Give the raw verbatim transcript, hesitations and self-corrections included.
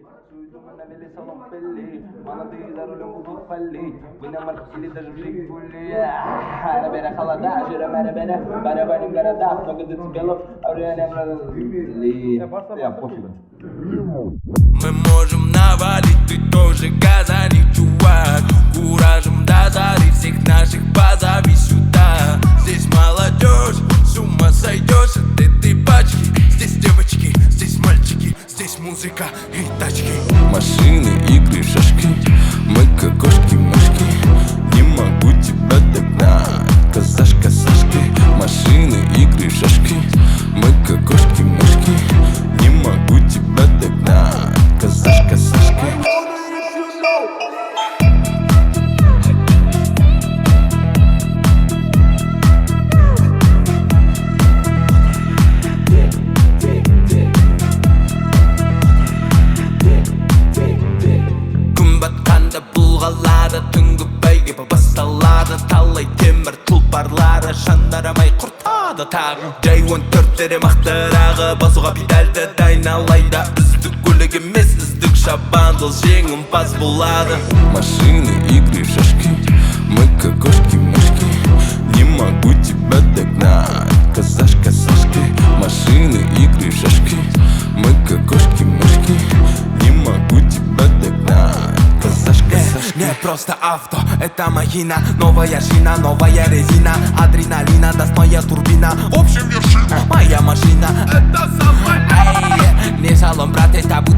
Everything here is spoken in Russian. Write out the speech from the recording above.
Мы навели салон пыли, молодые за рулем будут палить. Вы нам или даже в Жигули. Рабера холода, жиром рабера, барабаним города, много децибелов, а уже не брали. Я пофигу. Мы можем навалить, ты тоже газани, чувак. Куражем до зари, всех наших позови сюда. Здесь молодежь, с ума сойдешь от этой пачки. Здесь девочки, здесь мальчики, здесь музыка и тачки. Машины, игры, шашки, мы как кошки-мышки. Не могу тебя догнать, казашка Сашки. Машины, игры, шашки, мы как кошки-мышки. Не могу тебя догнать, казашка Сашки. Бұлғалады түнгі бәйге басталады. Талай темір тұлпарлары жандарамай құртады тағы. Жай он төрттері мақтырағы басуға педальды дайналайда. Үздік көлік емес, үздік шабандыл жеңімпаз болады. Машины, игры, шашки, мы как кошки-мышки. Не могу тебя догнать, казашка Сашки. Машины, игры, шашки, мы как кошки-мышки. Не могу тебя догнать, казашка Сашки. Не просто авто, это махина. Новая шина, новая резина. Адреналина, даст моя турбина. В общем, вершина, моя машина. Это самая. Не салон, брат, это будет